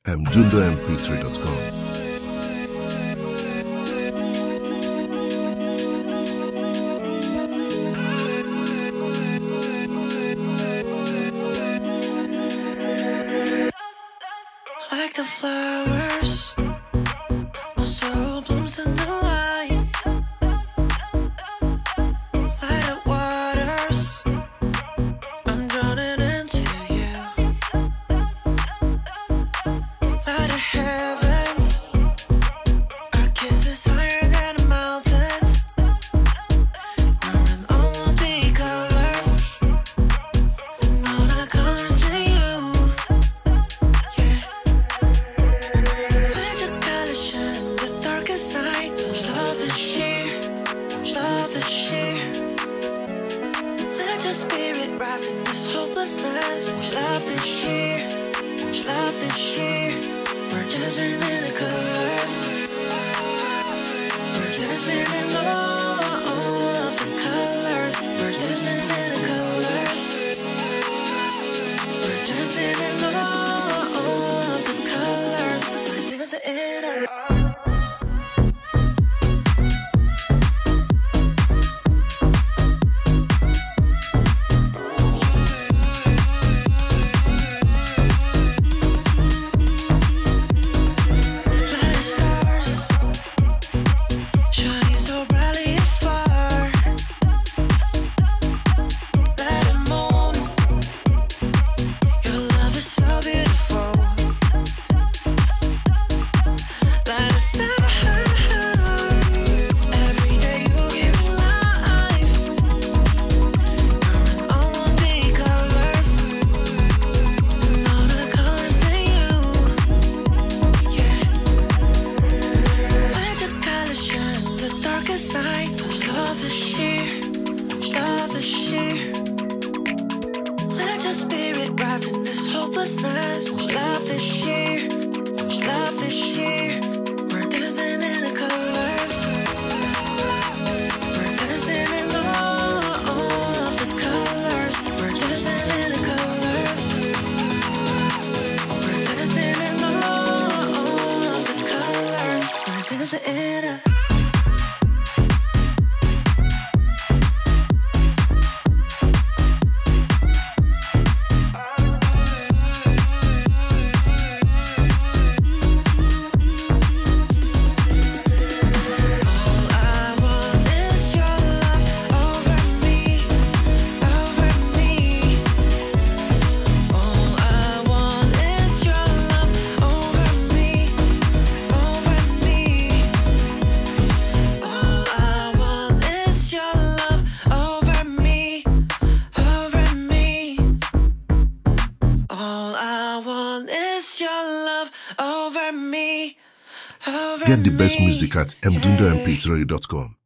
mdundamp3.com. Like the flowers, my soul blooms in the light. Light up waters, I'm drowning into you. Light of heavens, our kiss is higher than the mountains. We're in all the colors, and all the colors in you. Yeah. Let your colors shine in the darkest night. Love is sheer, love is sheer. Let your spirit rise in this hopelessness. Love is sheer, love is sheer. We're dancing in the colors. We're dancing in all of the colors. We're dancing in the colors. We're dancing in all of the colors. We're dancing in a night. Love is sheer, love is sheer. Let your spirit rise in this hopelessness. Love is sheer, love is sheer. We're dancing in the colors. We're dancing in all of the colors. We're dancing in the colors. We're dancing in all of the colors. We're dancing in a Get the best music at mdundamp3.com.